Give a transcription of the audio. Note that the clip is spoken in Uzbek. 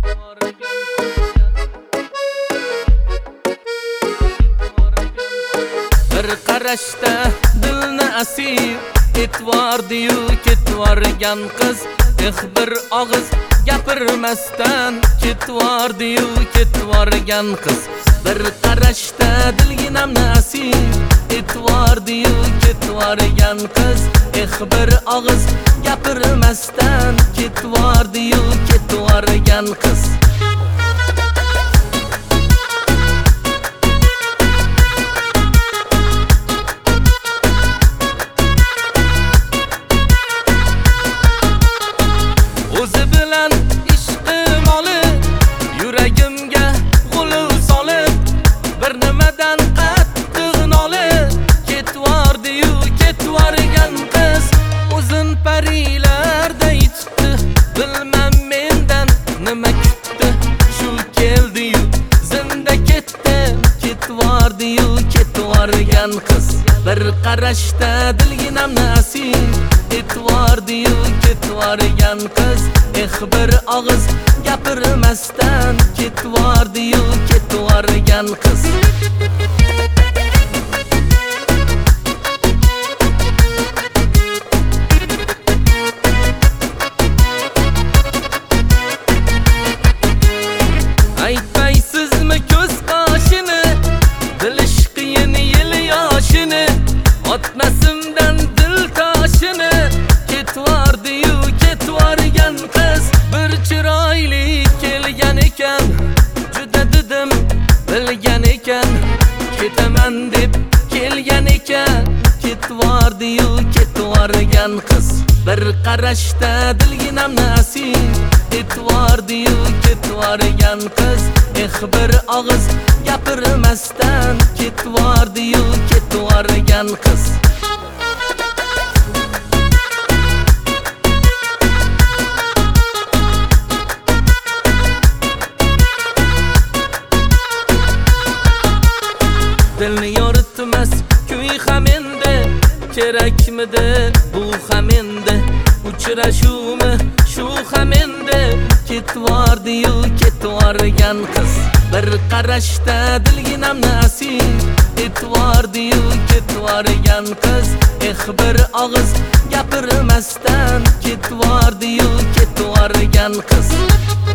Bir qarashda dilni asir etvordi-yu ketvorgan qiz, bir og'iz gapirmasdan ketvordi-yu ketvorgan qiz. Bir qarashda dilginamni asir etvordi-yu ketvorgan qiz, bir og'iz gapirmasdan ketvordi-yu ketvorgan qiz. O'zi bilan ishqim olib, yuragimga g'ulov solib, bir nimadan qattiq nolib ketvordi-yu ketvorgan qiz. O'zin parilarday tutdi, bilmam mendan nima kutdi. Shu keldi-yu zinda ketdi, ketvordi-yu ketvorgan qiz. Bir qarashda dilginamni asir etvordi-yu ketvorgan qiz, bir og'iz gapirmasdan ketvordi-yu ketvorgan qiz. Aytmaysizmi ko'z qoshini, bilish qiyin yil yoshini, otmasimdan dil toshini ketvordi-yu ketvorgan qiz. Bir chiroyli kelgan ekan, juda dedim bilgan ekan, ketaman deb kelgan ekan, ketvordi-yu ketvorgan qiz. Bir qarashda dilginamni asir etvordi-yu ketvorgan qiz, bir og'iz gapirmasdan ketvordi-yu ketvorgan qiz. Dilni yoritmas kuy ham endi, kerakmidi bu ham endi, uchrashuvmi shu ham endi, ketvordi-yu ketvorgan qiz. Bir qarashda dilginamni asir etvordi-yu ketvorgan qiz, bir og'iz gapirmasdan ketvordi-yu ketvorgan qiz.